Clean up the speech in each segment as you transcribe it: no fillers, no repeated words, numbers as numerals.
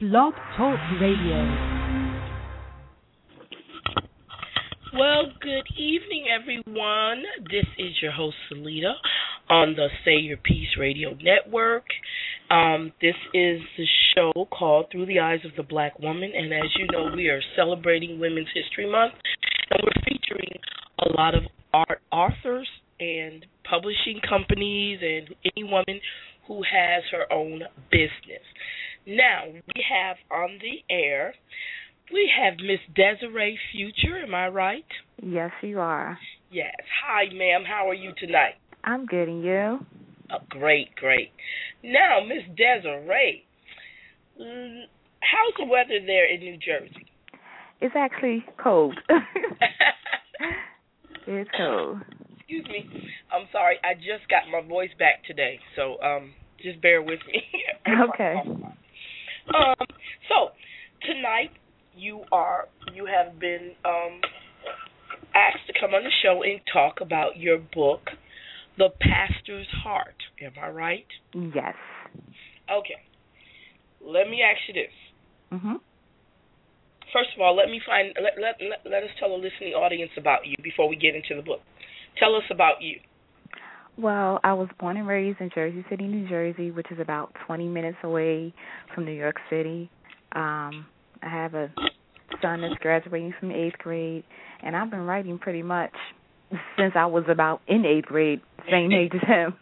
Blog Talk Radio. Well, good evening, everyone. This is your host, Salita, on the Say Your Peace Radio Network. This is the show called Through the Eyes of the Black Woman, and as you know, we are celebrating Women's History Month, and we're featuring a lot of authors and publishing companies and any woman who has her own business. Now, we have on the air, we have Miss Desiree Future, am I right? Yes, you are. Yes. Hi, ma'am. How are you tonight? I'm good, and you? Oh, great, great. Now, Miss Desiree, how's the weather there in New Jersey? It's actually cold. It's cold. Excuse me. I'm sorry. I just got my voice back today, so just bear with me. Okay. So, tonight, you have been asked to come on the show and talk about your book, The Pastor's Heart. Am I right? Yes. Okay. Let me ask you this. Mhm. First of all, let us tell the listening audience about you before we get into the book. Tell us about you. Well, I was born and raised in Jersey City, New Jersey, which is about 20 minutes away from New York City. I have a son that's graduating from 8th grade, and I've been writing pretty much since I was about in 8th grade, same age as him.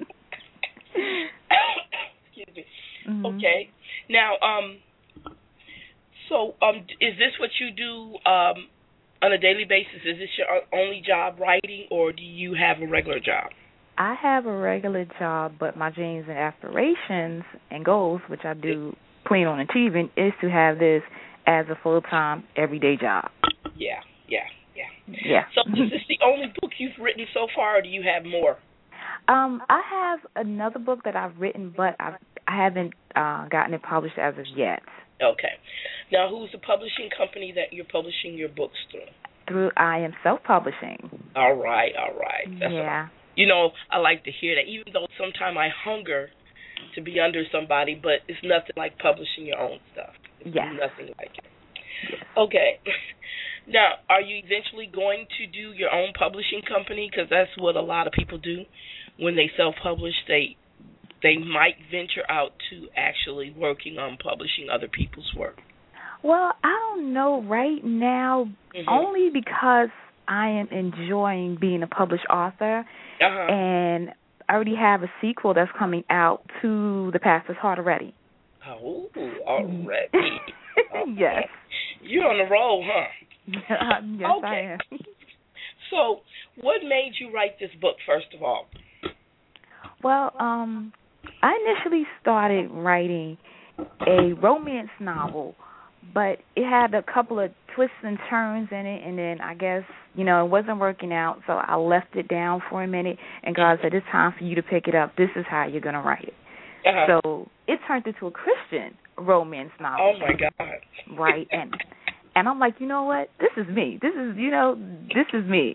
Excuse me. Mm-hmm. Okay. Now, is this what you do on a daily basis? Is this your only job, writing, or do you have a regular job? I have a regular job, but my dreams and aspirations and goals, which I do plan on achieving, is to have this as a full-time, everyday job. Yeah. Yeah. So is this the only book you've written so far, or do you have more? I have another book that I've written, but I haven't gotten it published as of yet. Okay. Now, who's the publishing company that you're publishing your books through? Through I Am Self-Publishing. All right. Yeah. I like to hear that, even though sometimes I hunger to be under somebody, but it's nothing like publishing your own stuff. It's nothing like it. Yes. Okay. Now, are you eventually going to do your own publishing company? Because that's what a lot of people do when they self-publish. They might venture out to actually working on publishing other people's work. Well, I don't know right now, only because I am enjoying being a published author, and I already have a sequel that's coming out to The Pastor's Heart already. Oh, already. Yes. You're on the roll, huh? Yes, okay. I am. So, what made you write this book, first of all? Well, I initially started writing a romance novel, but it had a couple of twists and turns in it, and then I guess, it wasn't working out, so I left it down for a minute, and God said, it's time for you to pick it up. This is how you're going to write it. So it turned into a Christian romance novel. Oh, my God. Right, and I'm like, you know what? This is me. This is me.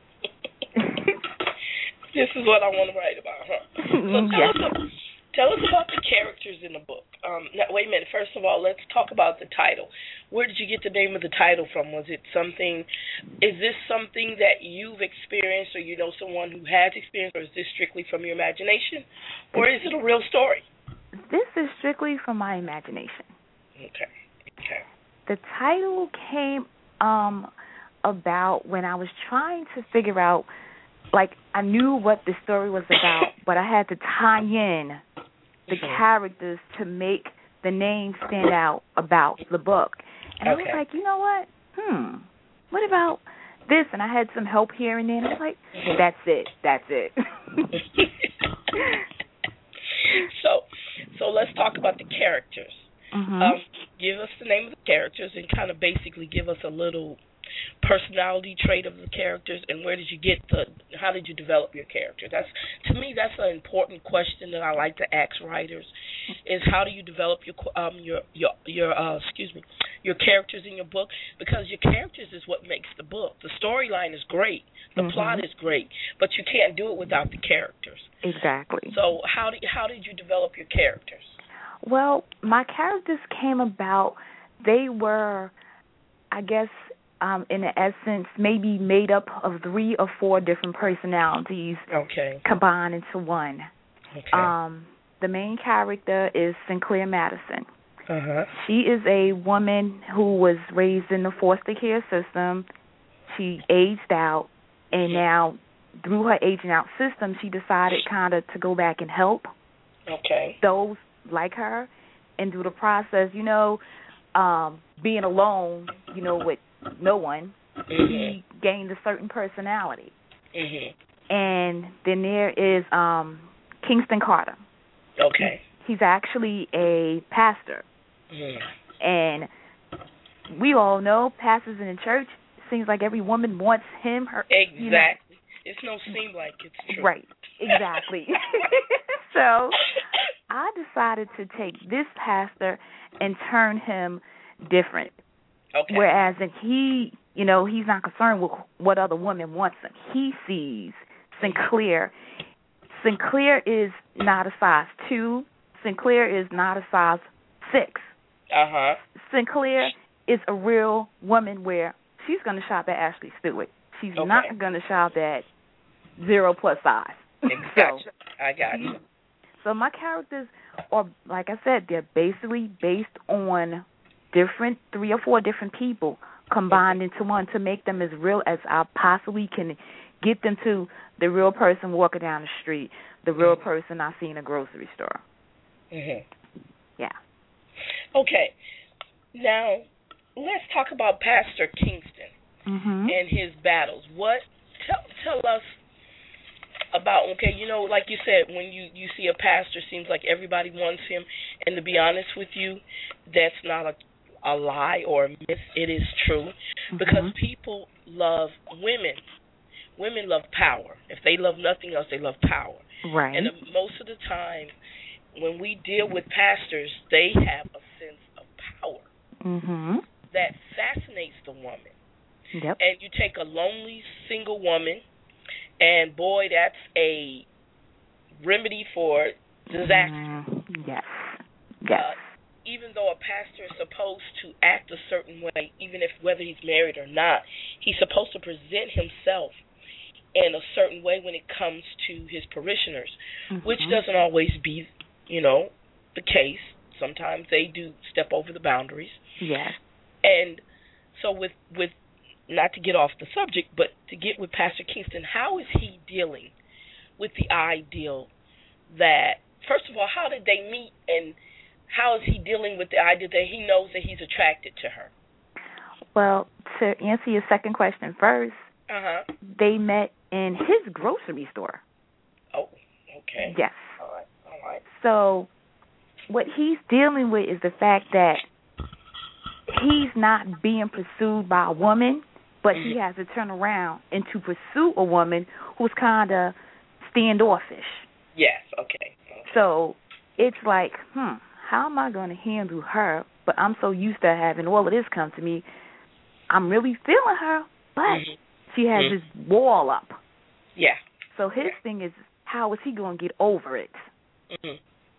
This is what I want to write about, huh? So tell us about the characters in the book. Now, wait a minute. First of all, let's talk about the title. Where did you get the name of the title from? Is this something that you've experienced, or you know someone who has experienced, or is this strictly from your imagination, or is it a real story? This is strictly from my imagination. Okay. The title came about when I was trying to figure out, I knew what the story was about, but I had to tie in the characters to make the name stand out about the book. And I was like, you know what? What about this? And I had some help here and there, and I was like, that's it. So let's talk about the characters. Give us the name of the characters and kind of basically give us a little personality trait of the characters, and how did you develop your character? That's an important question that I like to ask writers, is how do you develop your characters in your book, because your characters is what makes the book. The storyline is great, the plot is great, but you can't do it without the characters. Exactly. So how did you develop your characters? Well, my characters came about, they were, I guess, in essence, maybe made up of 3 or 4 different personalities combined into one. Okay. The main character is Sinclair Madison. Uh-huh. She is a woman who was raised in the foster care system. She aged out, and now through her aging out system, she decided kind of to go back and help those like her. And through the process, being alone, with no one, she gained a certain personality. Mm-hmm. And then there is Kingston Carter. Okay. He's actually a pastor. And we all know pastors in the church, seems like every woman wants him, her. Exactly. It's no seem like it's true. Right. Exactly. So I decided to take this pastor and turn him different. Okay. Whereas he, he's not concerned with what other woman wants him. He sees Sinclair. Sinclair is not a size 2. Sinclair is not a size 6. Uh-huh. Sinclair is a real woman where she's going to shop at Ashley Stewart. She's not going to shop at 0+ size. Exactly. I got you. So my characters are, like I said, they're basically based on 3 or 4 different people combined into one to make them as real as I possibly can get them to the real person walking down the street, the real person I see in a grocery store. Mm-hmm. Yeah. Okay. Now, let's talk about Pastor Kingston and his battles. Tell us about, like you said, when you see a pastor, seems like everybody wants him. And to be honest with you, that's not a lie or a myth. It is true because people love women. Women love power. If they love nothing else, they love power. Right. And most of the time, when we deal with pastors, they have a sense of power that fascinates the woman. Yep. And you take a lonely single woman, and boy, that's a remedy for disaster. Yes. Even though a pastor is supposed to act a certain way, even if whether he's married or not, he's supposed to present himself in a certain way when it comes to his parishioners, which doesn't always be, the case. Sometimes they do step over the boundaries. Yes. And so with not to get off the subject, but to get with Pastor Kingston, how is he dealing with the ideal that, first of all, how did they meet, and how is he dealing with the idea that he knows that he's attracted to her? Well, to answer your second question first, they met in his grocery store. Oh, okay. Yes. All right. So what he's dealing with is the fact that he's not being pursued by a woman, but he has to turn around and to pursue a woman who's kind of standoffish. Yes, okay. So it's like, how am I going to handle her? But I'm so used to having all of this come to me. I'm really feeling her, but she has this wall up. Yeah. So his thing is, how is he going to get over it? Yeah.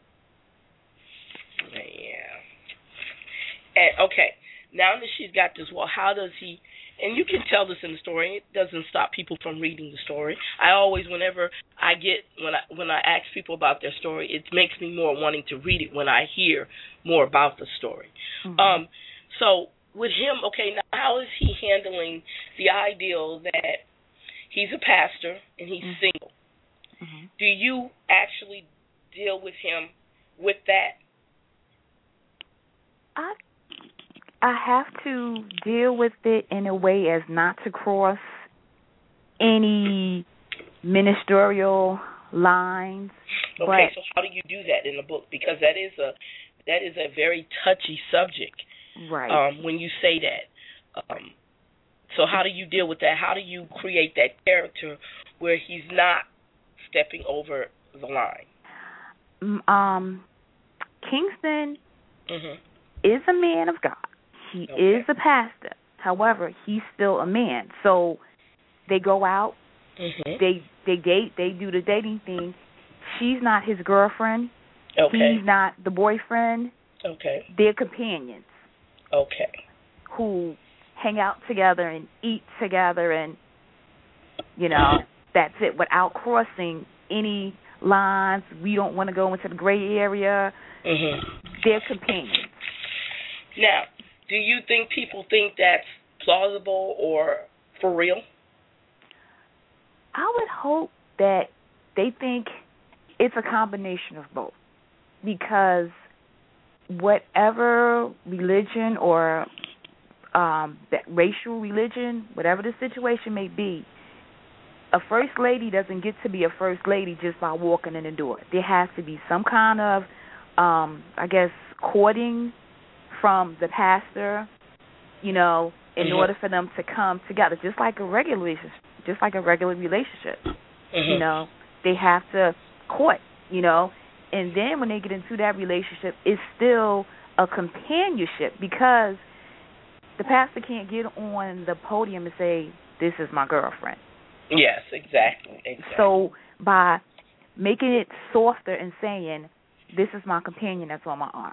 And, okay, now that she's got this wall, how does he, and you can tell this in the story, it doesn't stop people from reading the story. I always, whenever I get, when I ask people about their story, it makes me more wanting to read it when I hear more about the story. So with him, okay, now how is he handling the ideal that he's a pastor and he's single? Do you actually deal with him with that? I have to deal with it in a way as not to cross any ministerial lines. Okay, so how do you do that in the book? Because that is a very touchy subject. Right. When you say that. So how do you deal with that? How do you create that character where he's not stepping over the line? Kingston is a man of God. He is a pastor. However, he's still a man. So they go out, they date, they do the dating thing. She's not his girlfriend. Okay. He's not the boyfriend. Okay. They're companions. Okay. Who hang out together and eat together and, that's it, without crossing any lines. We don't want to go into the gray area. Mhm. They're companions. Now, do you think people think that's plausible or for real? I would hope that they think it's a combination of both, because whatever religion or racial religion, whatever the situation may be, a first lady doesn't get to be a first lady just by walking in the door. There has to be some kind of, courting from the pastor, in order for them to come together, just like a regular relationship. Mm-hmm. They have to court, and then when they get into that relationship, it's still a companionship, because the pastor can't get on the podium and say, "This is my girlfriend." Yes, exactly. So by making it softer and saying, "This is my companion that's on my arm,"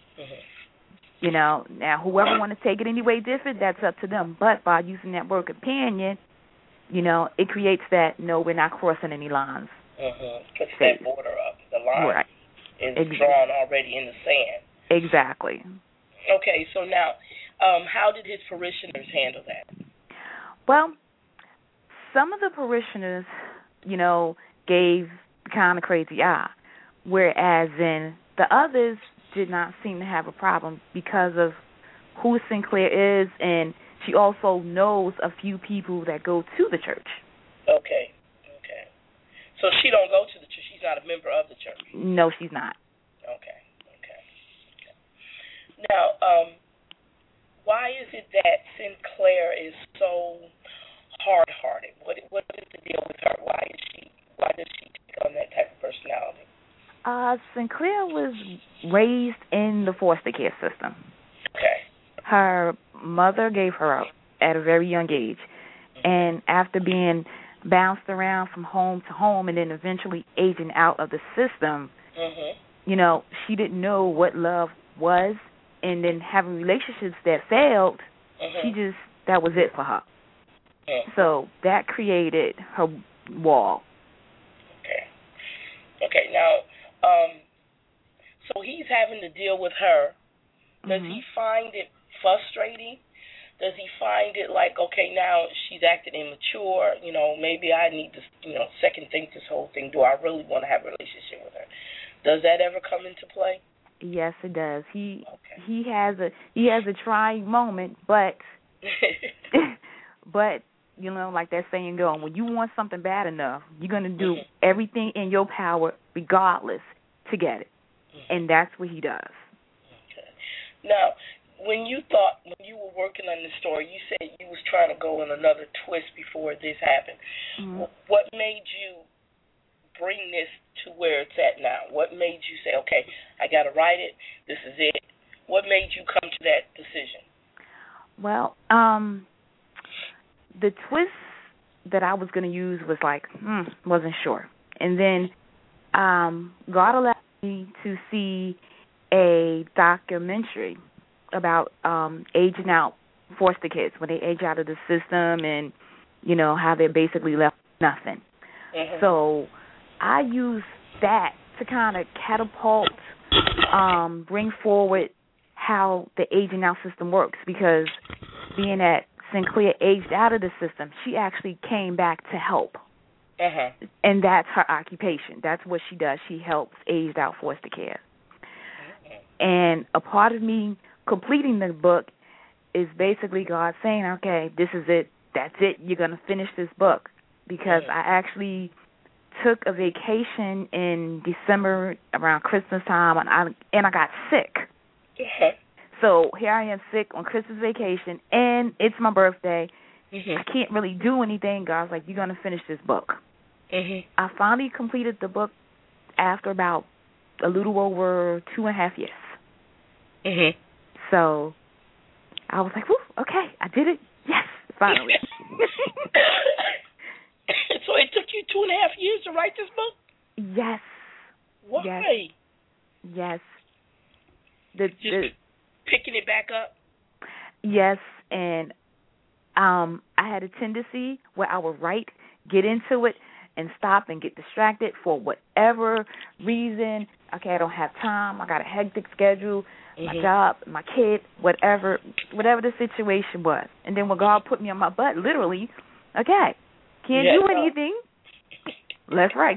now whoever want to take it any way different, that's up to them. But by using that word companion, it creates that, no, we're not crossing any lines. Puts that border up. The line is drawn already in the sand. Exactly. Okay, so now, how did his parishioners handle that? Well, some of the parishioners, gave kind of crazy eye, whereas in the others did not seem to have a problem because of who Sinclair is, and she also knows a few people that go to the church. Okay. So she don't go to the church. She's not a member of the church. No, she's not. Okay. Now, why is it that Sinclair is so hard-hearted? What is the deal with her? Why does she take on that type of personality? Sinclair was raised in the foster care system. Okay. Her mother gave her up at a very young age, and after being bounced around from home to home and then eventually aging out of the system, she didn't know what love was, and then having relationships that failed, that was it for her. So that created her wall. Okay. Now, so he's having to deal with her. Does he find it frustrating? Does he find it like, okay, now she's acting immature, maybe I need to, second think this whole thing. Do I really want to have a relationship with her? Does that ever come into play? Yes, it does. He has a trying moment, but like that saying goes, when you want something bad enough, you're going to do everything in your power regardless to get it. And that's what he does. Okay. Now, when you were working on this story, you said you was trying to go in another twist before this happened. What made you bring this to where it's at now? What made you say, okay, I got to write it, this is it? What made you come to that decision? Well, the twist that I was going to use was like, wasn't sure. And then God allowed me to see a documentary about aging out foster kids, when they age out of the system and, how they're basically left with nothing. So I used that to kind of catapult, bring forward how the aging out system works, because being that Sinclair aged out of the system, she actually came back to help. And that's her occupation. That's what she does. She helps aged out foster care. And a part of me completing the book is basically God saying, okay, this is it. That's it. You're going to finish this book. Because I actually took a vacation in December around Christmas time, and I got sick. So here I am sick on Christmas vacation, and it's my birthday. I can't really do anything. God's like, you're going to finish this book. I finally completed the book after about a little over 2.5 years. So I was like, whew, okay, I did it. Yes, finally. So it took you 2.5 years to write this book? Yes. Why? Yes. Yes. Just picking it back up? Yes, and I had a tendency where I would write, get into it, and stop and get distracted for whatever reason. Okay, I don't have time. I got a hectic schedule, my job, my kid, whatever the situation was. And then when God put me on my butt, literally, okay, can't do anything. Let's write.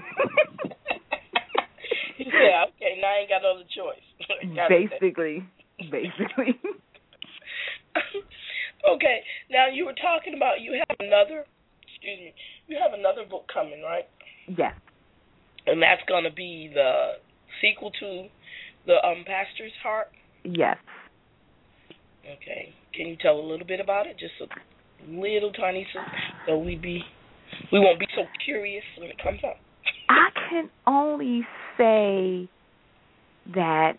Yeah, okay, now I ain't got no other choice. Basically. Okay, now you were talking about you have another book coming, right? Yes. And that's going to be the sequel to the Pastor's Heart? Yes. Okay. Can you tell a little bit about it? Just a little tiny so we won't be so curious when it comes out. I can only say that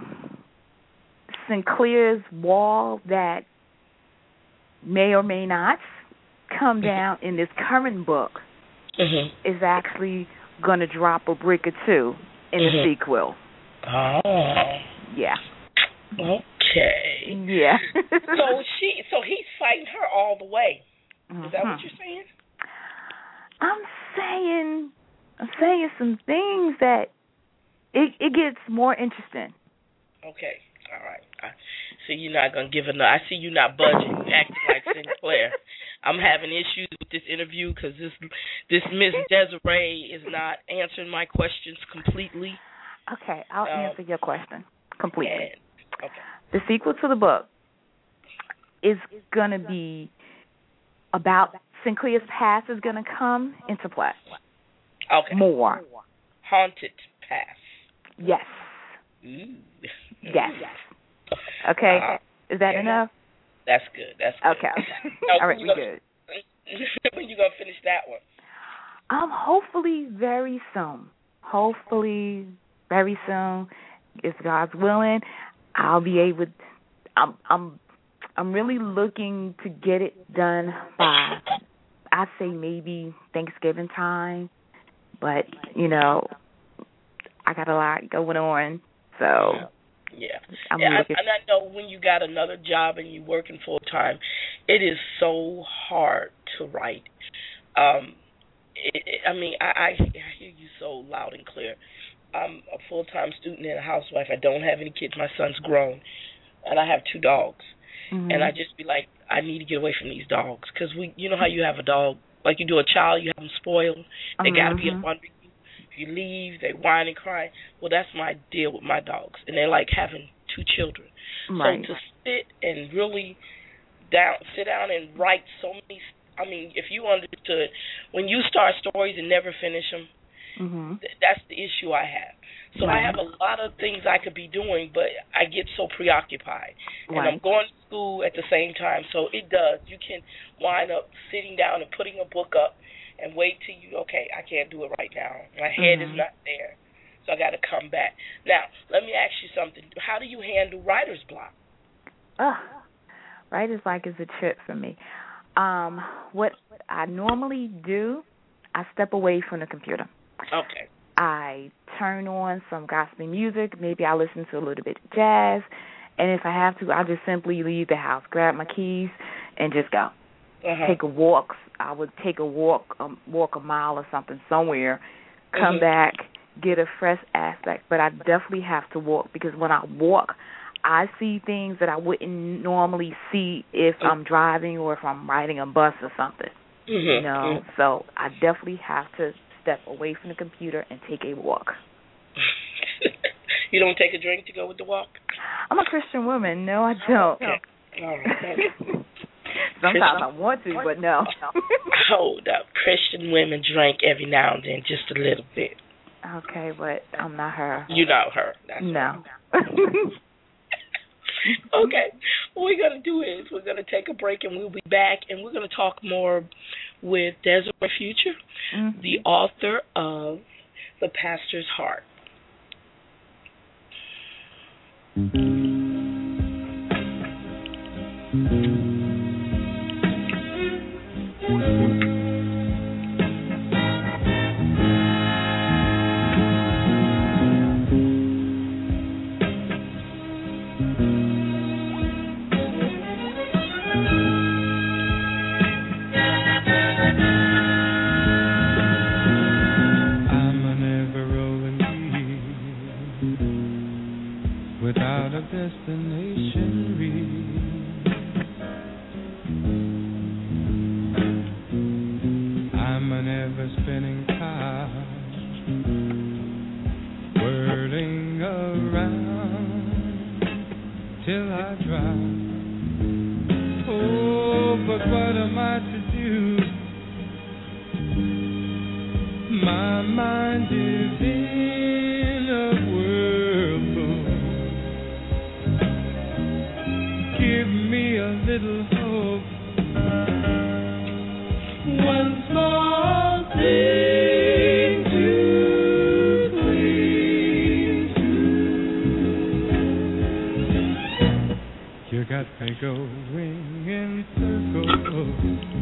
Sinclair's wall that may or may not come down in this current book is actually going to drop a brick or two in the sequel. Oh. Yeah. Okay. Yeah. So he's fighting her all the way. Is that what you're saying? I'm saying some things that it gets more interesting. Okay. All right. So you're not going to give enough. I see you not budging, acting like Sinclair. I'm having issues with this interview because this Miss Desiree is not answering my questions completely. Okay, I'll answer your question completely. Okay. The sequel to the book is going to be about Sinclair's past is going to come into play. Okay. More. Haunted past. Yes. Ooh. Yes. Okay. Is that enough? That's good. Okay. All right, we're good. When you going to finish that one? Hopefully very soon. If God's willing, I'll be able. I'm really looking to get it done by, I'd say maybe Thanksgiving time. But I got a lot going on, so. Yeah. And I know when you got another job and you're working full time, it is so hard to write. I hear you so loud and clear. I'm a full-time student and a housewife. I don't have any kids. My son's grown, and I have 2 dogs. And I just be like, I need to get away from these dogs because you know how you have a dog, like you do a child, you have them spoiled. They got to be up under you. If you leave, they whine and cry. Well, that's my deal with my dogs, and they're like having 2 children. Right. So to sit and really sit down and write so many. I mean, if you understood, when you start stories and never finish them, that's the issue I have. So I have a lot of things I could be doing, but I get so preoccupied. And I'm going to school at the same time, so it does. You can wind up sitting down and putting a book up and wait till okay, I can't do it right now. My head is not there, so I got to come back. Now, let me ask you something. How do you handle writer's block? Writer's block is a trip for me. What I normally do, I step away from the computer. Okay. I turn on some gospel music. Maybe I listen to a little bit of jazz. And if I have to, I just simply leave the house, grab my keys, and just go. Take a walk. I would take a walk a mile or something somewhere, come back, get a fresh aspect. But I definitely have to walk because when I walk, I see things that I wouldn't normally see if I'm driving or if I'm riding a bus or something. So I definitely have to step away from the computer and take a walk. You don't take a drink to go with the walk? I'm a Christian woman. No, I don't. Okay. All right. Sometimes I want to, but no. Hold up. Christian women drink every now and then, just a little bit. Okay, but I'm not her. You're not her. That's no. Okay. What we're going to do is we're going to take a break and we'll be back and we're going to talk more with Desiree Future, the author of The Pastor's Heart. I'm an ever-rolling wheel without a destination reach. I'm an ever-spinning top, whirling around till I drop. Oh, but what am I to do? My mind is in a whirlpool. Give me a little hope. One small thing to cling to. You got me going in circles.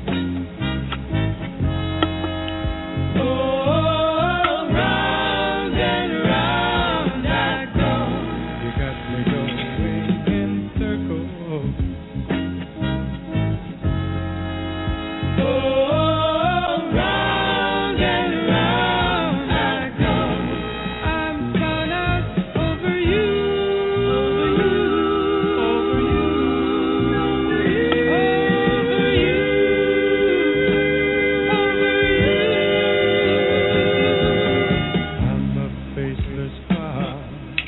Oh, round and round I go. You got me going in circles. Oh, round and round I go. I'm spun out over you, over you, over you, over you, over you, over you. I'm a faceless cloud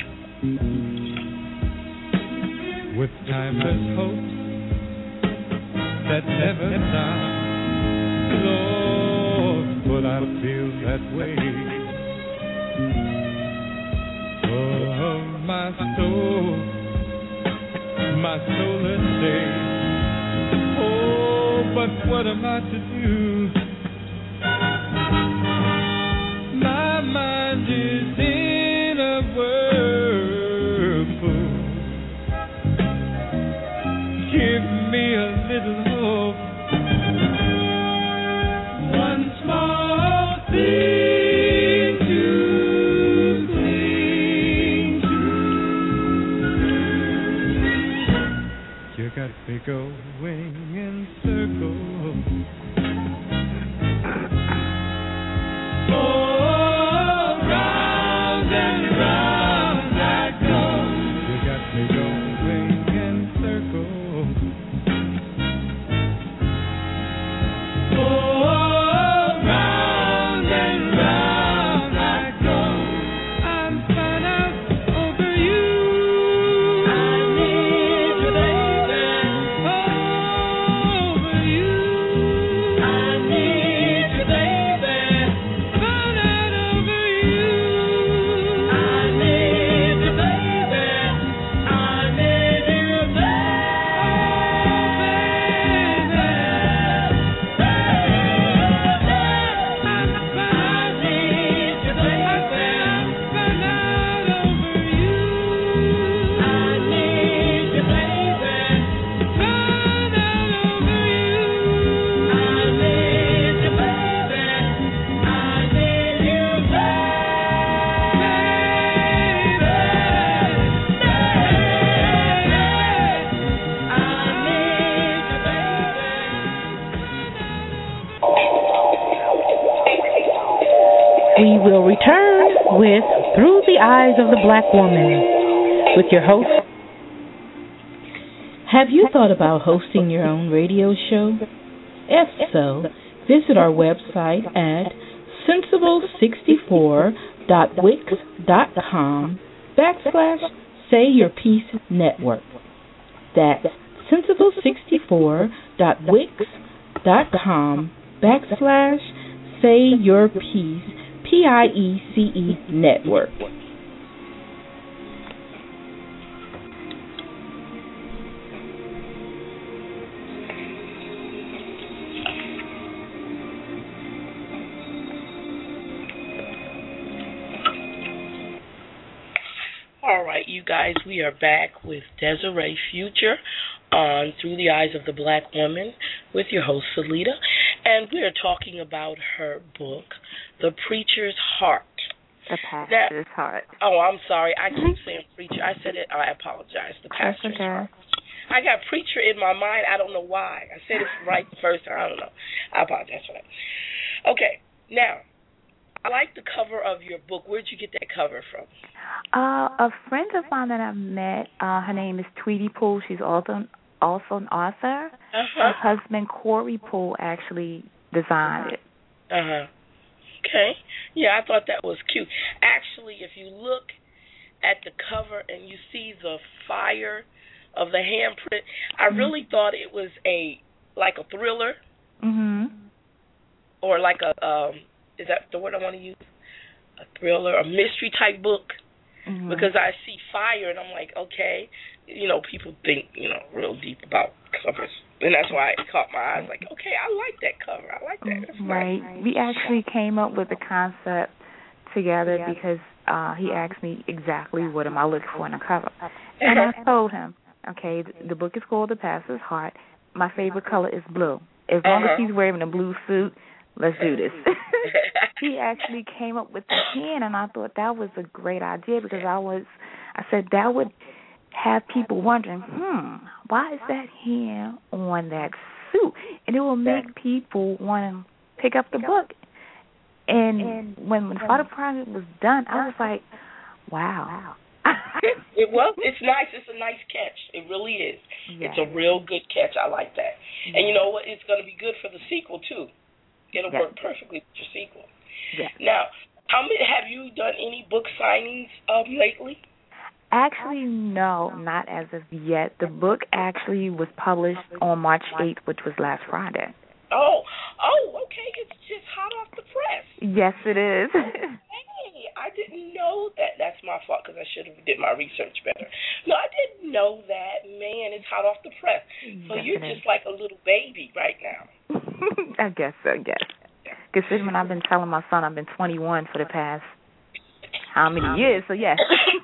with timeless hopes that never stop. Lord, but I feel that way. Oh, my soulless day. Oh, but what am I to do? My mind is in a whirlpool. Give me a little hope. One small thing to cling to. You got me going in circles. Oh, round and round I go. You got me going in circles. Oh, round and round I go. I'm spun out over you. I need you, baby. Over you. I need you, baby. Spun out over you. I need you, baby. I need you, We will return with Through the Eyes of the Black Woman with your host. Have you thought about hosting your own radio show? If so, visit our website at sensible64.wix.com/Say Your Peace Network. That's sensible64.wix.com/Say Your Peace PIECE Network. All right, you guys, we are back with Desiree Future on Through the Eyes of the Black Woman with your host, Salita. And we are talking about her book, The Preacher's Heart, The pastor's heart. Oh, I'm sorry. I keep saying preacher. I said it. I apologize. The pastor's heart. I got preacher in my mind. I don't know why. I said it right the first time. I don't know. I apologize for that. Okay. Now, I like the cover of your book. Where'd you get that cover from? A friend of mine that I met, her name is Tweety Poole. She's also an author. Her husband, Corey Poole, actually designed it. Okay. Yeah, I thought that was cute. Actually, if you look at the cover and you see the fire of the handprint, I really thought it was like a thriller. Or like a is that the word I want to use? A thriller, a mystery type book. Because I see fire and I'm like, okay, people think, real deep about covers. And that's why it caught my eyes. Like, okay, I like that cover. I like that. That's right. Nice. We actually came up with the concept together because he asked me exactly what am I looking for in a cover. And I told him, okay, the book is called The Pastor's Heart. My favorite color is blue. As long as he's wearing a blue suit, let's do this. He actually came up with the hand, and I thought that was a great idea because I said that would have people wondering, why is that hand on that suit? And it will make people want to pick up the book. And when the photo project was done, I was like, wow. It's nice. It's a nice catch. It really is. Yes. It's a real good catch. I like that. Yes. And you know what? It's going to be good for the sequel, too. It'll work perfectly with your sequel. Yes. Now, have you done any book signings lately? Actually, no, not as of yet. The book actually was published on March 8th, which was last Friday. Oh, okay. It's just hot off the press. Yes, it is. Hey, I didn't know that. That's my fault because I should have did my research better. No, I didn't know that. Man, it's hot off the press. So you're just like a little baby right now. I guess so, yes. Considering when I've been telling my son I've been 21 for the past how many years, so yes.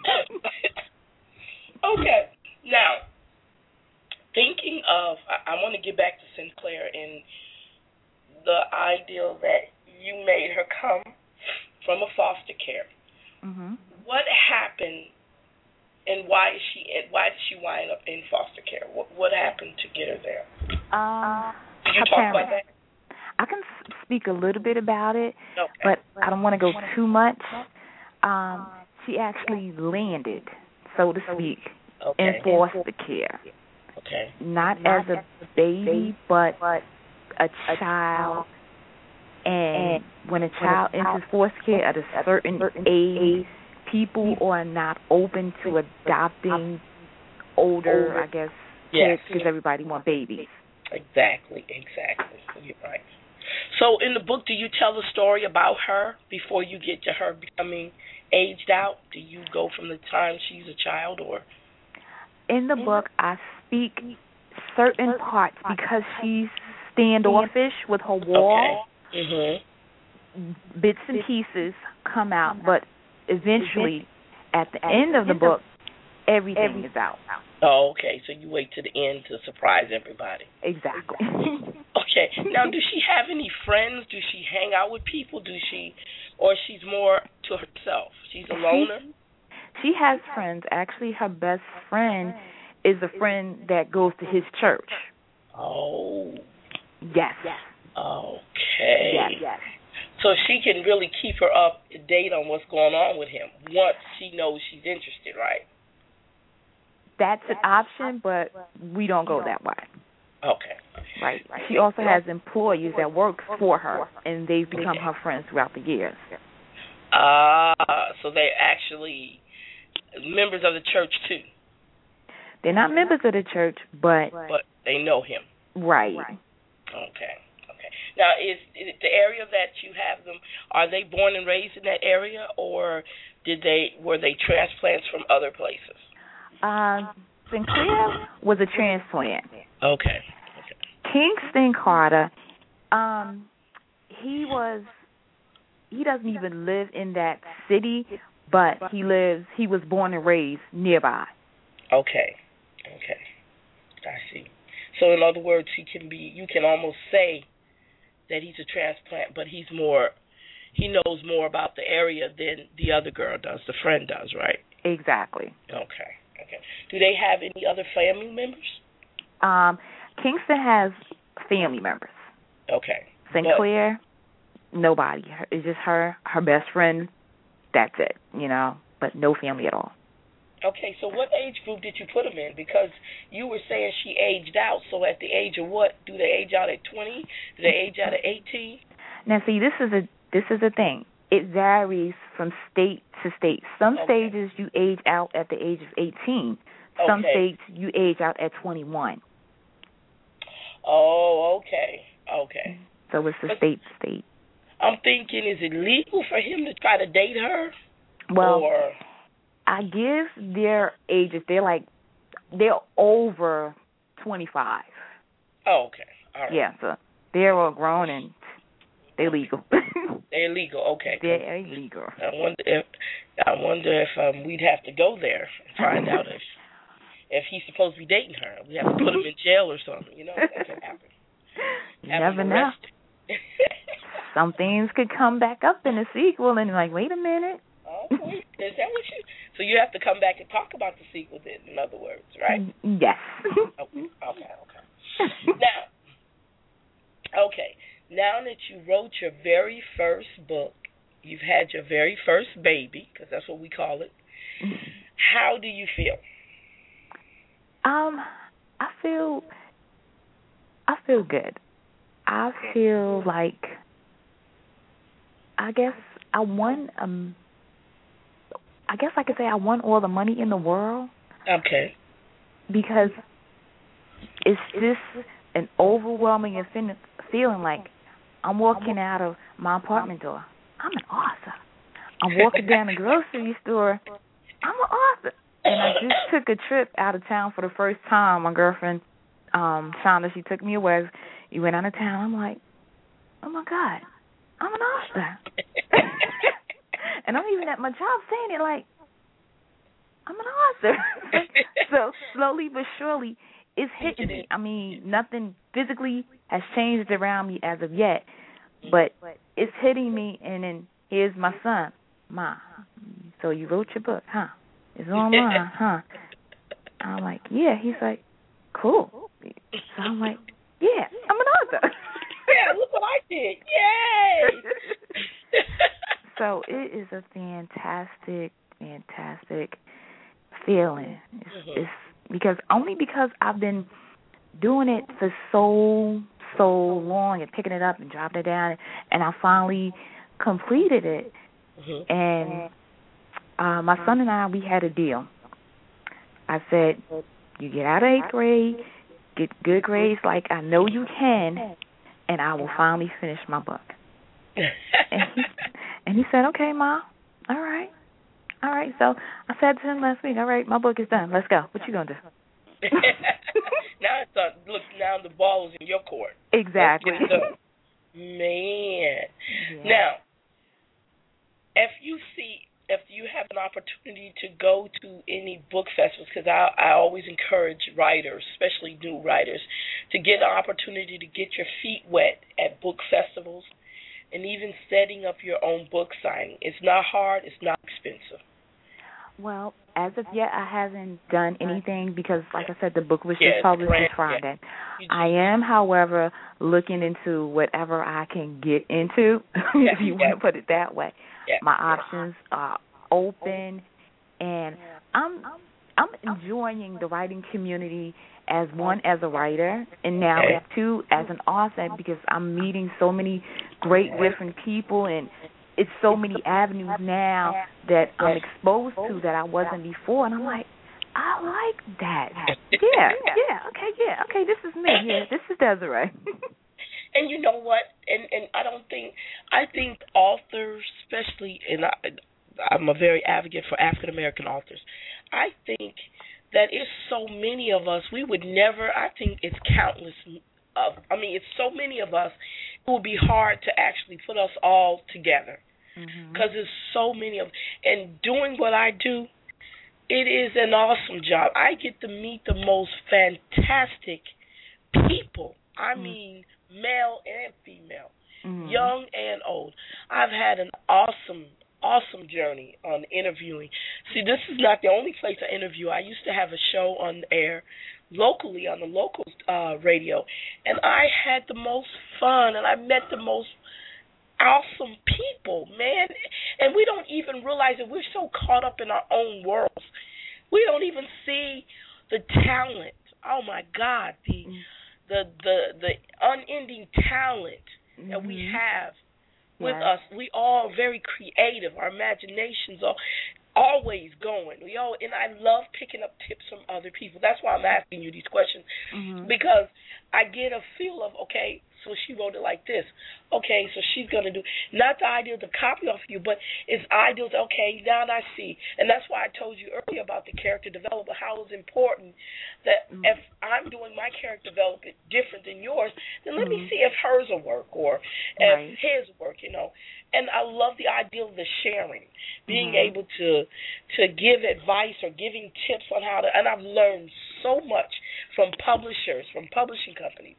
Okay. Now, thinking of, I want to get back to Sinclair and the ideal that you made her come from a foster care. What happened and why did she wind up in foster care? What happened to get her there? Did you talk about that? I can speak a little bit about it, but I don't want to go too much. She actually landed, so to speak, in foster care. Okay. Not as a baby, but a child. And when a child enters foster care at a certain age, people are not open to adopting older, I guess, kids because everybody wants babies. Exactly. You're right. So in the book, do you tell the story about her before you get to her becoming aged out? Do you go from the time she's a child or? In the book, I speak certain parts because she's standoffish with her wall. Bits and pieces come out, but eventually, at the end of the book, everything is out. Oh, okay. So you wait to the end to surprise everybody. Exactly. Okay. Now, does she have any friends? Does she hang out with people? Or she's more to herself? She's a loner? She has friends. Actually, her best friend is a friend that goes to his church. Oh. Yes. Okay. Yes. So she can really keep her up to date on what's going on with him once she knows she's interested, right? That's an option, but we don't go that way. Okay. Right. She also has employees that work for her, and they've become her friends throughout the years. So they're actually members of the church, too. They're not members of the church, but they know him. Right. Okay. Now, is the area that you have them, are they born and raised in that area, or were they transplants from other places? Sinclair was a transplant. Okay. Kingston Carter, he doesn't even live in that city, but he was born and raised nearby. Okay. I see. So in other words, you can almost say that he's a transplant, but he's more, he knows more about the area than the other girl does, the friend does, right? Exactly. Okay. Do they have any other family members? Kingston has family members. Okay. St. Clair, nobody. It's just her best friend. That's it, but no family at all. Okay, so what age group did you put them in? Because you were saying she aged out, so at the age of what? Do they age out at 20? Do they age out at 18? Now, see, this is a thing. It varies from state to state. Some states you age out at the age of 18. Some states you age out at 21. Oh, okay. So it's a state to state. I'm thinking, is it legal for him to try to date her? Well, I guess their ages, they're over 25. Oh, okay. All right. Yeah, so they're all grown and they're legal. They're legal, okay. They're illegal. I wonder if we'd have to go there and find out if he's supposed to be dating her. We have to put him in jail or something. That can happen. You never know. Some things could come back up in a sequel, and you're like, wait a minute. Oh, wait, is that what you? So you have to come back and talk about the sequel, then, in other words, right? Yes. Okay. Now that you wrote your very first book, you've had your very first baby, because that's what we call it. How do you feel? I feel good. I feel like, I guess I could say I won all the money in the world. Okay. Because it's just an overwhelming feeling like I'm walking out of my apartment door. I'm an author. I'm walking down the grocery store. I'm an author. And I just took a trip out of town for the first time. My girlfriend, Shonda, she took me away. We went out of town. I'm like, oh, my God, I'm an author. And I'm even at my job saying it like, I'm an author. So slowly but surely, it's hitting me. I mean, nothing physically has changed around me as of yet, but it's hitting me, and then here's my son. Ma, so you wrote your book, huh? It's online, huh? I'm like, yeah. He's like, cool. So I'm like, yeah, I'm an author. Yeah, look what I did. Yay! So it is a fantastic feeling. It's because I've been doing it for so long and picking it up and dropping it down, and I finally completed it. And my son and I, we had a deal. I said, you get out of 8th grade, get good grades like I know you can, and I will finally finish my book. And he said, okay, Ma, all right. So I said to him last week, all right, my book is done. Let's go. What you going to do? Now the ball is in your court. Exactly. Man. Yeah. Now, if you have an opportunity to go to any book festivals, because I always encourage writers, especially new writers, to get an opportunity to get your feet wet at book festivals and even setting up your own book signing. It's not hard. It's not expensive. Well, as of yet, I haven't done anything because, like I said, the book was just published this Friday. I am, however, looking into whatever I can get into, if you want to put it that way. My options are open, and I'm enjoying the writing community as a writer, and now as two, as an author, because I'm meeting so many great different people, and it's so many avenues now that I'm exposed to that I wasn't before, and I'm like, I like that. Okay, this is me. Yeah, this is Desiree. And you know what? And I think authors, especially, and I'm a very advocate for African American authors. I think that it's so many of us, we would never. I think it's countless. It's so many of us. It would be hard to actually put us all together because there's so many of. And doing what I do, it is an awesome job. I get to meet the most fantastic people. I mean, male and female. young and old. I've had an awesome journey on interviewing. See, this is not the only place I interview. I used to have a show on air locally on the local radio, and I had the most fun, and I met the most awesome people, man. And we don't even realize that we're so caught up in our own worlds. We don't even see the talent. Oh my God, the unending talent that we have with us. We all very creative. Our imaginations are always going. And I love picking up tips from other people. That's why I'm asking you these questions, because I get a feel of, okay, so she wrote it like this. Okay, so she's going to do, not the idea to copy off you, but it's ideal to, okay, now I see. And that's why I told you earlier about the character development, how it's important that if I'm doing my character development different than yours, then let me see if hers will work or if his work, And I love the idea of the sharing, being able to give advice or giving tips on how to, and I've learned so much from publishers, from publishing companies.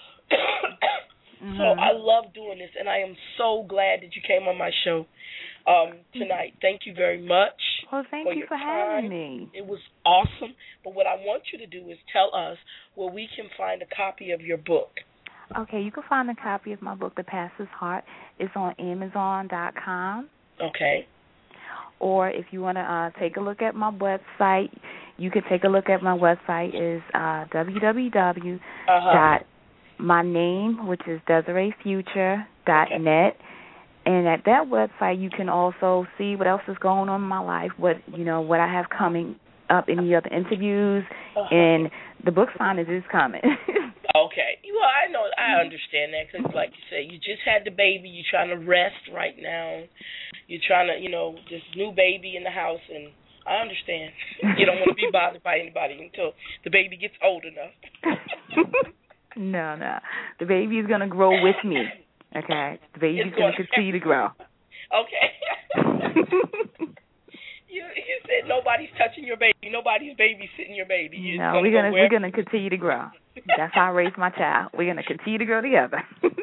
So I love doing this, and I am so glad that you came on my show tonight. Thank you very much. Well, thank you for having me. It was awesome. But what I want you to do is tell us where we can find a copy of your book. Okay, you can find a copy of my book, The Pastor's Heart. It's on Amazon.com. Okay. Or if you want to take a look at my website, you can take a look at my website. Is www.myname, which is DesireeFuture.net. And at that website, you can also see what else is going on in my life, what I have coming up, any other interviews, and the book signings is coming. Okay. Well, I know, I understand that because, like you said, you just had the baby. You're trying to rest right now. You're trying to, this new baby in the house, and I understand. You don't want to be bothered by anybody until the baby gets old enough. No. The baby is going to grow with me, okay? The baby is going to continue to grow. Okay. You said nobody's touching your baby. Nobody's babysitting your baby. No, we're gonna continue to grow. That's how I raised my child. We're gonna continue to grow together.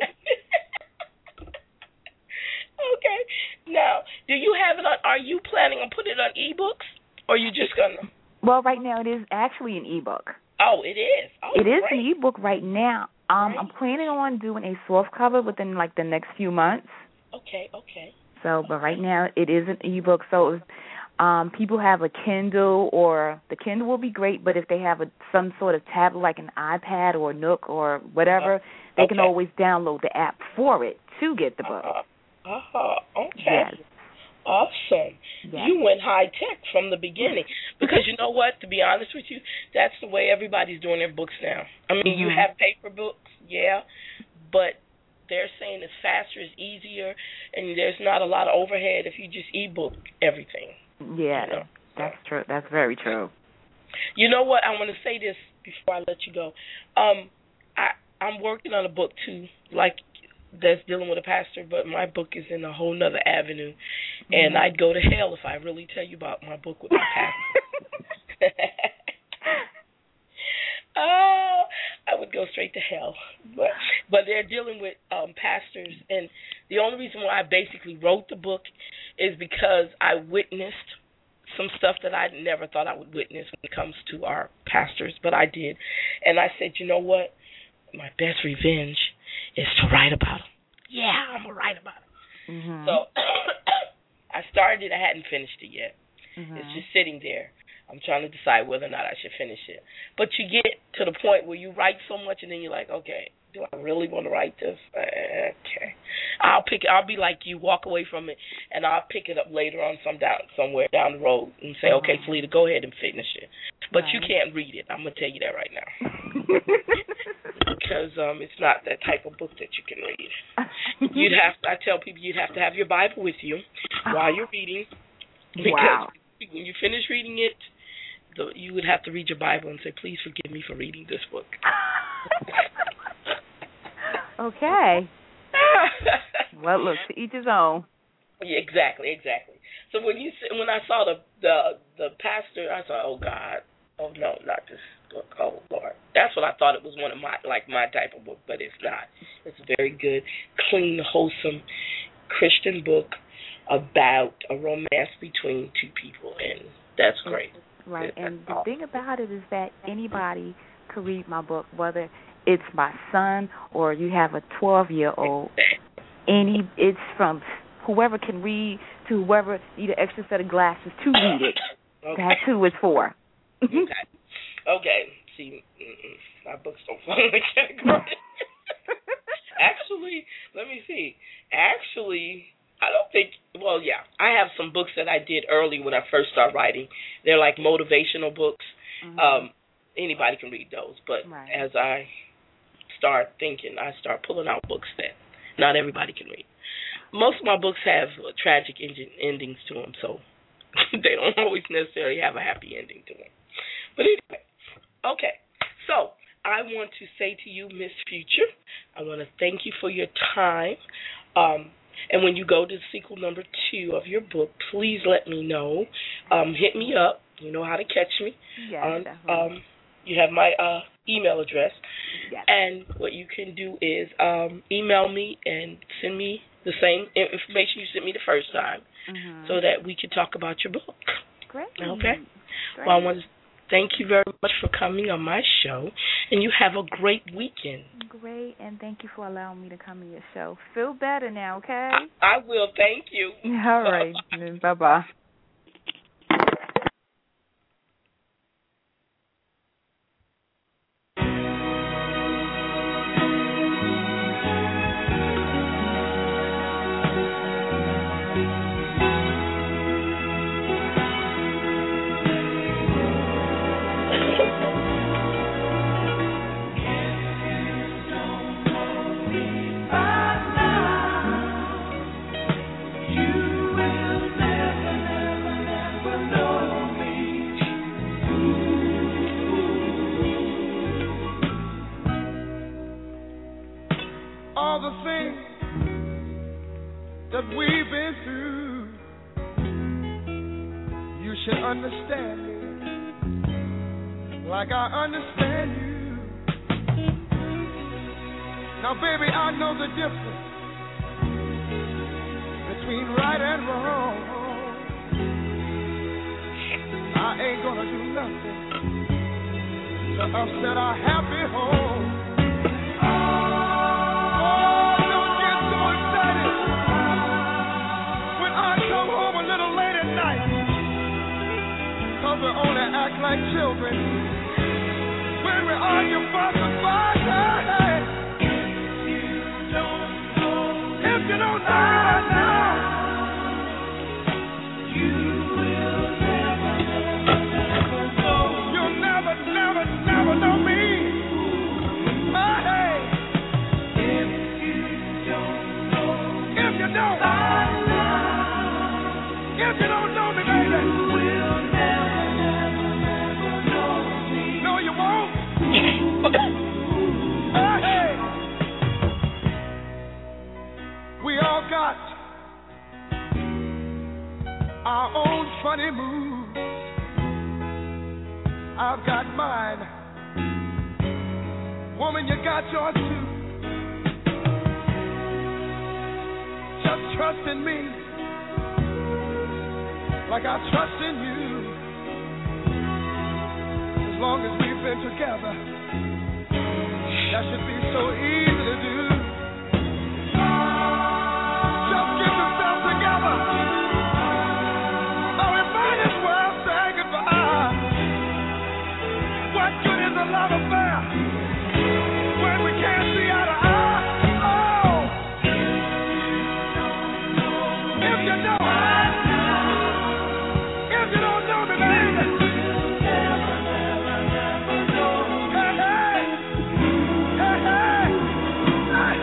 Okay. Now, do you have it on? Are you planning on putting it on ebooks, or are you just gonna? Well, right now it is actually an ebook. Oh, it is. Oh, it is an ebook right now. I'm planning on doing a soft cover within the next few months. Okay. So, but right now it is an ebook. So. People have a Kindle, or the Kindle will be great, but if they have some sort of tablet like an iPad or Nook or whatever, they can always download the app for it to get the book. Okay. Yes. Awesome. Yes. You went high tech from the beginning because you know what? To be honest with you, that's the way everybody's doing their books now. I mean, you have paper books, but they're saying it's faster, it's easier, and there's not a lot of overhead if you just ebook everything. Yeah, that's true. That's very true. You know what? I want to say this before I let you go. I'm working on a book too, like that's dealing with a pastor, but my book is in a whole nother avenue, and I'd go to hell if I really tell you about my book with my pastor. I would go straight to hell. But they're dealing with pastors, and the only reason why I basically wrote the book is because I witnessed some stuff that I never thought I would witness when it comes to our pastors, but I did. And I said, you know what? My best revenge is to write about them. Yeah, I'm going to write about them. So I started it. I hadn't finished it yet. It's just sitting there. I'm trying to decide whether or not I should finish it. But you get to the point where you write so much, and then you're like, okay, do I really want to write this? Okay. I'll be like you, walk away from it, and I'll pick it up later on somewhere down the road and say, okay, Salida, go ahead and finish it. But you can't read it. I'm going to tell you that right now. Because it's not that type of book that you can read. I tell people you'd have to have your Bible with you while you're reading. Because when you finish reading it, you would have to read your Bible and say, please forgive me for reading this book. Okay. Well, look, to each his own. Yeah, exactly. So when I saw the pastor, I thought, oh God, oh no, not this book. Oh Lord, that's what I thought it was one of my type of book, but it's not. It's very good, clean, wholesome Christian book about a romance between two people, and that's great. Right, and the thing about it is that anybody could read my book, whether it's my son or you have a 12-year-old. It's from whoever can read to whoever need an extra set of glasses to read it. Okay. That's who it's for. Okay. See, my books don't fall in the category. Actually, let me see. Actually, I don't think, well, yeah, I have some books that I did early when I first started writing. They're like motivational books. Anybody can read those, but as I start thinking, I start pulling out books that not everybody can read. Most of my books have tragic endings to them, so they don't always necessarily have a happy ending to them. But anyway, okay, so I want to say to you, Miss Future, I want to thank you for your time. And when you go to sequel number 2 of your book, please let me know. Hit me up. You know how to catch me. Yes, you have my email address. Yes. And what you can do is email me and send me the same information you sent me the first time so that we can talk about your book. Great. Okay? Great. Well, I want to thank you very much for coming on my show, and you have a great weekend. Great, and thank you for allowing me to come on your show. Feel better now, okay? I will. Thank you. All right. Bye-bye. All the things that we've been through, you should understand me like I understand you. Now, baby, I know the difference between right and wrong. I ain't gonna do nothing to upset our happy home. We only act like children when we argue about the fight. If you don't know right now, you will never know. You'll never know me. Hey. If you don't know me, baby, you will never. Hey. We all got our own funny moves. I've got mine. Woman, you got yours too. Just trust in me like I trust in you. As long as we've been together, that should be so easy to do. Just get yourself together, or we might as well say goodbye. What good is a love affair when we can't see eye to eye? Oh, if you don't know me, baby. Hey.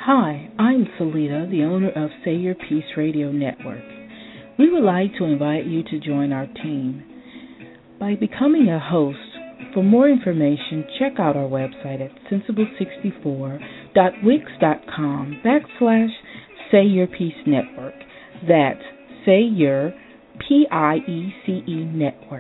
Hi, I'm Salita, the owner of Say Your Peace Radio Network. We would like to invite you to join our team. By becoming a host, for more information, check out our website at sensible64.wix.com/Say Your Peace Network. That's Say Your PIECE Network.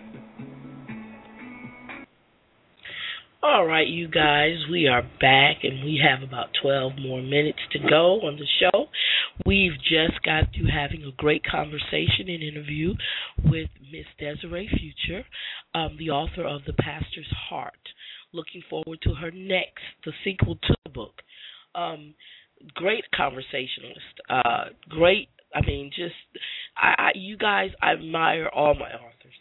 All right, you guys, we are back, and we have about 12 more minutes to go on the show. We've just got through having a great conversation and interview with Miss Desiree Future, the author of The Pastor's Heart. Looking forward to her next, the sequel to the book. Great conversationalist. Great, you guys, I admire all my authors.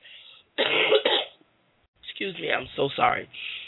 Excuse me, I'm so sorry.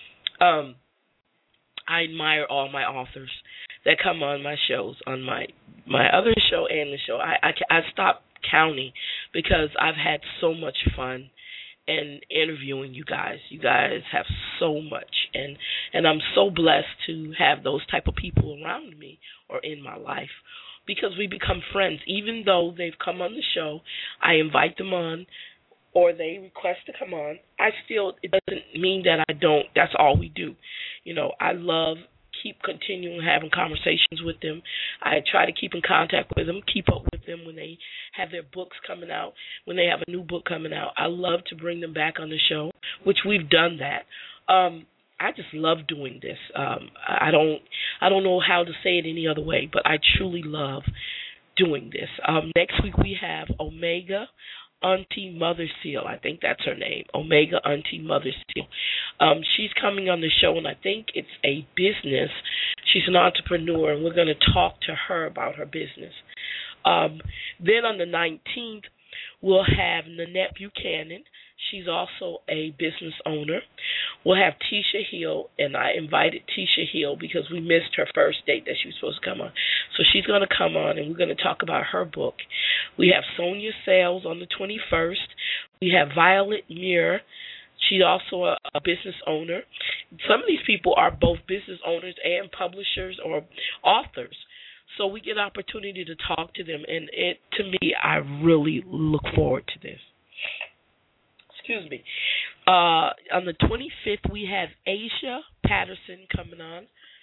I admire all my authors that come on my shows, on my other show and the show. I stopped counting because I've had so much fun in interviewing you guys. You guys have so much, and I'm so blessed to have those type of people around me or in my life, because we become friends. Even though they've come on the show, I invite them on, or they request to come on, it doesn't mean that I don't. That's all we do. I love keep continuing having conversations with them. I try to keep in contact with them, keep up with them when they have their books coming out, when they have a new book coming out. I love to bring them back on the show, which we've done that. I just love doing this. I don't know how to say it any other way, but I truly love doing this. Next week we have Omega Auntie Mother Seal. I think that's her name, Omega Auntie Mother Seal. She's coming on the show, and I think it's a business. She's an entrepreneur, and we're going to talk to her about her business. Then on the 19th, we'll have Nanette Buchanan. She's also a business owner. We'll have Tisha Hill, and I invited Tisha Hill because we missed her first date that she was supposed to come on. So she's going to come on, and we're going to talk about her book. We have Sonia Sales on the 21st. We have Violet Muir. She's also a business owner. Some of these people are both business owners and publishers or authors. So we get an opportunity to talk to them, and to me, I really look forward to this. Excuse me. On the 25th, we have Aisha Patterson coming on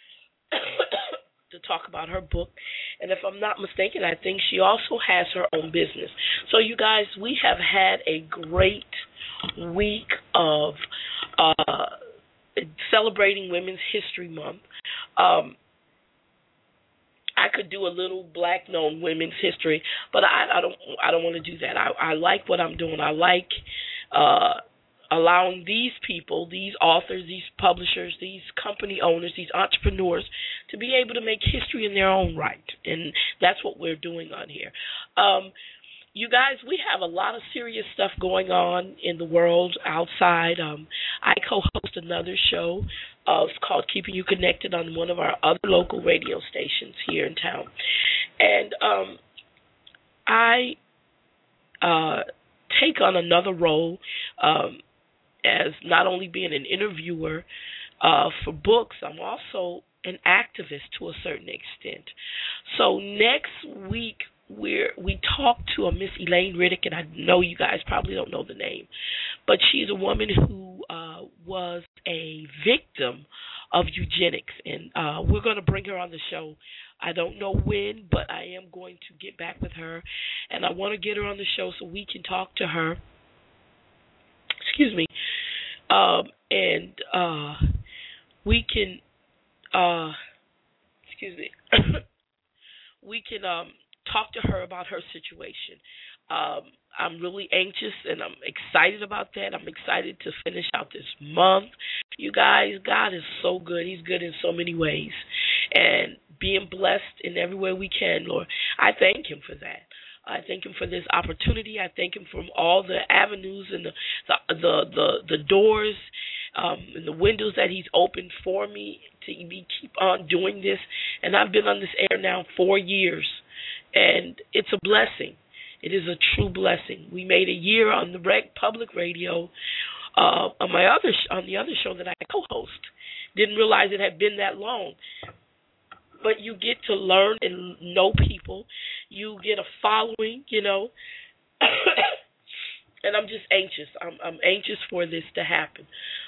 to talk about her book. And if I'm not mistaken, I think she also has her own business. So, you guys, we have had a great week of celebrating Women's History Month. I could do a little black-known women's history, but I don't want to do that. I like what I'm doing. I like allowing these people, these authors, these publishers, these company owners, these entrepreneurs to be able to make history in their own right, and that's what we're doing on here. You guys, we have a lot of serious stuff going on in the world outside. I co-host another show. It's called Keeping You Connected on one of our other local radio stations here in town. And I take on another role as not only being an interviewer for books, I'm also an activist to a certain extent. So next week, we talked to a Miss Elaine Riddick, and I know you guys probably don't know the name, but she's a woman who was a victim of eugenics, and we're going to bring her on the show. I don't know when, but I am going to get back with her, and I want to get her on the show so we can talk to her. Excuse me. And we can, excuse me, we can talk to her about her situation. I'm really anxious, and I'm excited about that. I'm excited to finish out this month. You guys, God is so good. He's good in so many ways. And being blessed in every way we can, Lord, I thank him for that. I thank him for this opportunity. I thank him for all the avenues and the doors and the windows that he's opened for me to keep on doing this. And I've been on this air now 4 years, and it's a blessing. It is a true blessing. We made a year on the public radio on the other show that I co-host. Didn't realize it had been that long. but you get to learn and know people. You get a following, and I'm just anxious. I'm anxious for this to happen.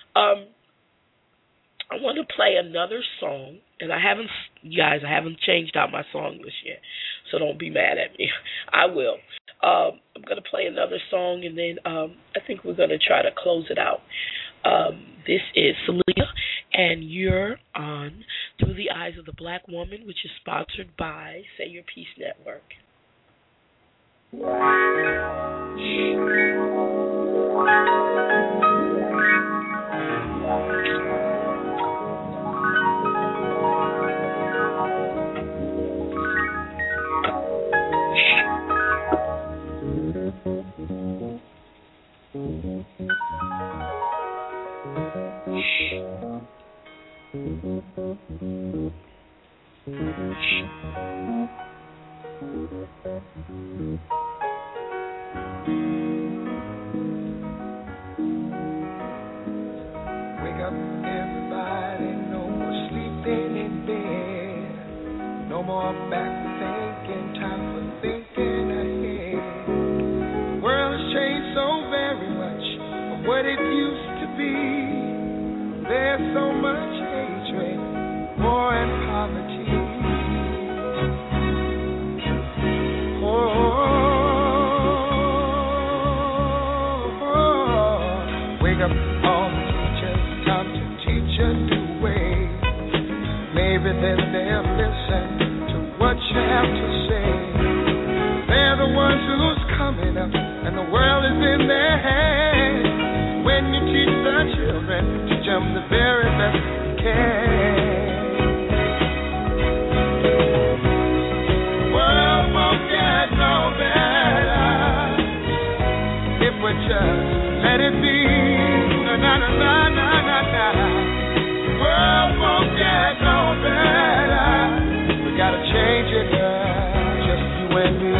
I want to play another song, and I haven't changed out my song list yet, so don't be mad at me. I will. I'm going to play another song, and then I think we're going to try to close it out. This is Salida, and you're on Through the Eyes of the Black Woman, which is sponsored by Say Your Peace Network. Wake up, everybody, no more sleeping in bed. No more back thinking, time for thinking ahead. The world has changed so very much from what it used to be. There's so much hatred, war and poverty. Wake up, all the teachers, time to teach a new way. Maybe then they'll listen to what you have to say. They're the ones who's coming up, and the world is in their hands. When you teach the children, teach them the very best you can. The world won't get no better if we just let it be. Na na na na na na. The world won't get no better. We gotta change it, just you and me.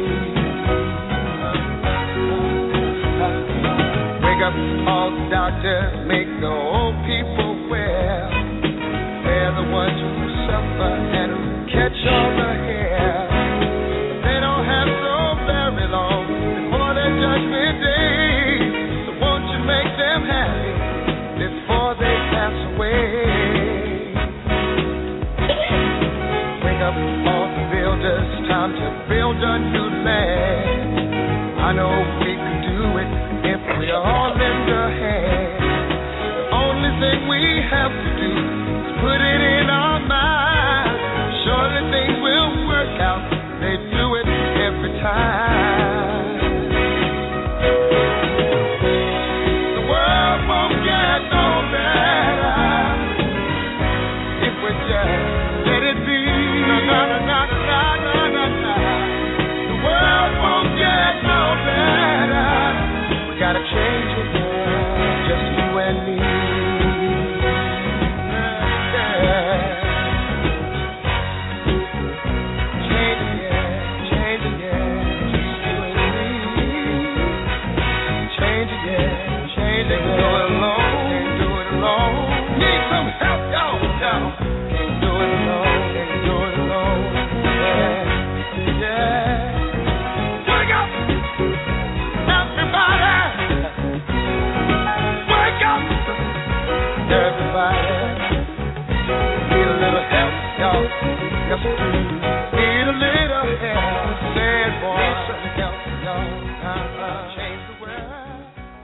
Wake up, all the doctors, make the old people well. They're the ones who suffer and who catch all the hair. But they don't have so very long before their judgment day. So won't you make them happy before they pass away? Wake up, all the builders, time to build a new land. I know we can do it if we all lend a hand. The only thing we have to do is put it in our minds. Surely things will work out. They do it every time. The world won't get no better if we just let it be. Na na na na na na na. The world won't get no better. We gotta change it, just you and me. Change it, just you and me. Change it, change it, do it alone, can't do it alone. Need some help, y'all. Can't do it alone, can't do it alone. Yeah. Wake up, everybody. Wake up, everybody. Need a little help, y'all. Yes, we do. Need a little help. Sad boy, need some help, y'all. Change the world.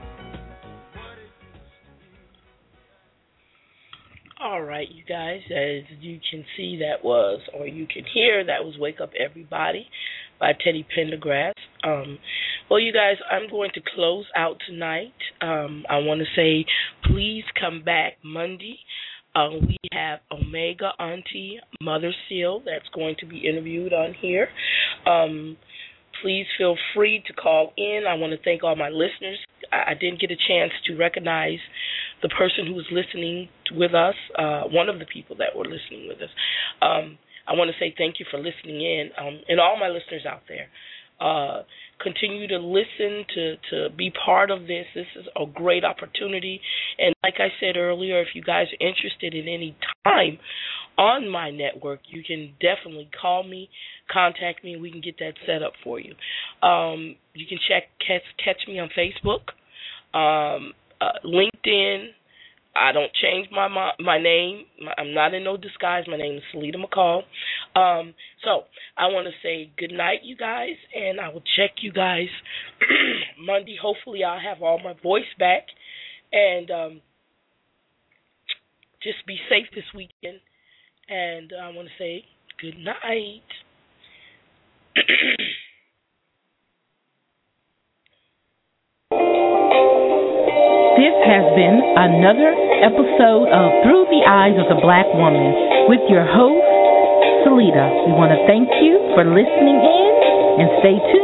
All right, you guys, as you can see, or you can hear, that was Wake Up Everybody by Teddy Pendergrass. Well, you guys, I'm going to close out tonight. I want to say please come back Monday. We have Omega Auntie Mother Seal that's going to be interviewed on here. Please feel free to call in. I want to thank all my listeners. I didn't get a chance to recognize the person who was listening with us, one of the people that were listening with us. I want to say thank you for listening in, and all my listeners out there. Continue to listen, to be part of this. This is a great opportunity. And like I said earlier, if you guys are interested in any time on my network, you can definitely call me, contact me, and we can get that set up for you. You can catch me on Facebook, LinkedIn. I don't change my name. I'm not in no disguise. My name is Salita McCall. So I want to say good night, you guys, and I will check you guys Monday. Hopefully I'll have all my voice back, and just be safe this weekend. And I want to say good night. This has been another episode of Through the Eyes of the Black Woman with your host, Salita. We want to thank you for listening in and stay tuned